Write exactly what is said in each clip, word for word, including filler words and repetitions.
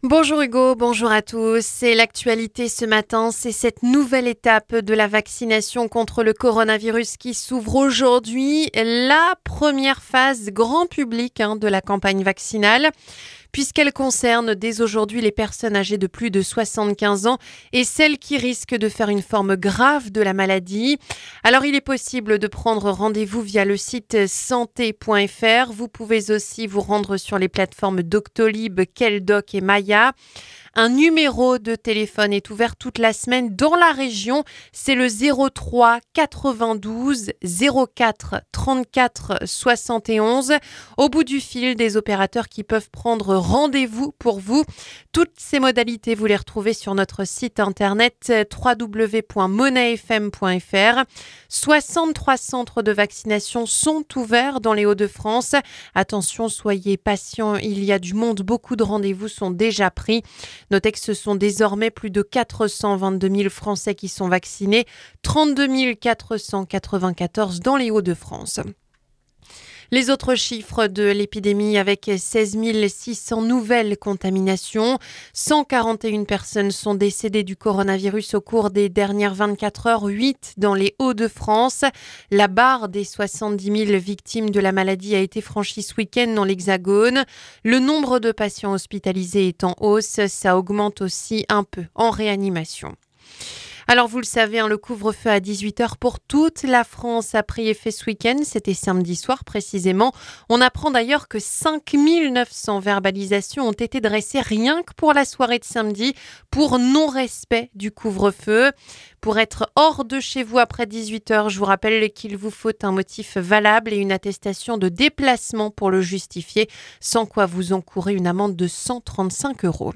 Bonjour Hugo, bonjour à tous. C'est l'actualité ce matin, c'est cette nouvelle étape de la vaccination contre le coronavirus qui s'ouvre aujourd'hui. La première phase grand public hein, de la campagne vaccinale, puisqu'elle concerne dès aujourd'hui les personnes âgées de plus de soixante-quinze ans et celles qui risquent de faire une forme grave de la maladie. Alors il est possible de prendre rendez-vous via le site santé point f r. Vous pouvez aussi vous rendre sur les plateformes Doctolib, Queldoc et Maya. Un numéro de téléphone est ouvert toute la semaine dans la région. C'est le zéro trois quatre-vingt-douze zéro quatre trente-quatre soixante et onze. Au bout du fil, des opérateurs qui peuvent prendre rendez-vous pour vous. Toutes ces modalités, vous les retrouvez sur notre site internet w w w point monnaie f m point f r. soixante-trois centres de vaccination sont ouverts dans les Hauts-de-France. Attention, soyez patients, il y a du monde, beaucoup de rendez-vous sont déjà pris. Notez que ce sont désormais plus de quatre cent vingt-deux mille Français qui sont vaccinés, trente-deux mille quatre cent quatre-vingt-quatorze dans les Hauts-de-France. Les autres chiffres de l'épidémie avec seize mille six cents nouvelles contaminations. cent quarante et une personnes sont décédées du coronavirus au cours des dernières vingt-quatre heures, huit dans les Hauts-de-France. La barre des soixante-dix mille victimes de la maladie a été franchie ce week-end dans l'Hexagone. Le nombre de patients hospitalisés est en hausse. Ça augmente aussi un peu en réanimation. Alors vous le savez, hein, le couvre-feu à dix-huit heures pour toute la France a pris effet ce week-end. C'était samedi soir précisément. On apprend d'ailleurs que cinq mille neuf cents verbalisations ont été dressées rien que pour la soirée de samedi pour non-respect du couvre-feu. Pour être hors de chez vous après dix-huit heures, je vous rappelle qu'il vous faut un motif valable et une attestation de déplacement pour le justifier, sans quoi vous encourez une amende de cent trente-cinq euros.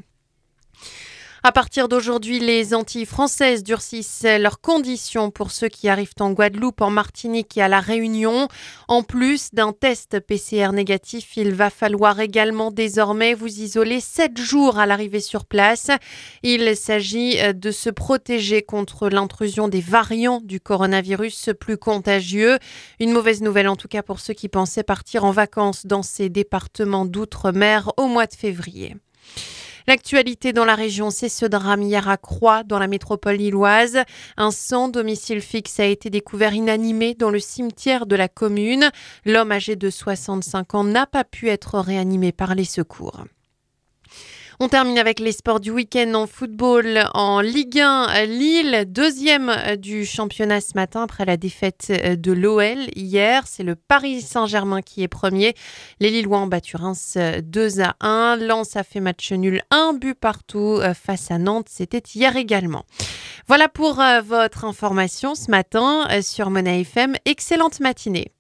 À partir d'aujourd'hui, les Antilles françaises durcissent leurs conditions pour ceux qui arrivent en Guadeloupe, en Martinique et à La Réunion. En plus d'un test P C R négatif, il va falloir également désormais vous isoler sept jours à l'arrivée sur place. Il s'agit de se protéger contre l'intrusion des variants du coronavirus plus contagieux. Une mauvaise nouvelle en tout cas pour ceux qui pensaient partir en vacances dans ces départements d'outre-mer au mois de février. L'actualité dans la région, c'est ce drame hier à Croix, dans la métropole lilloise. Un sans domicile fixe a été découvert inanimé dans le cimetière de la commune. L'homme âgé de soixante-cinq ans n'a pas pu être réanimé par les secours. On termine avec les sports du week-end en football. En Ligue un, Lille, deuxième du championnat ce matin après la défaite de l'O L hier. C'est le Paris Saint-Germain qui est premier. Les Lillois ont battu Reims deux à un. Lens a fait match nul, un but partout face à Nantes. C'était hier également. Voilà pour votre information ce matin sur Monnaie F M. Excellente matinée.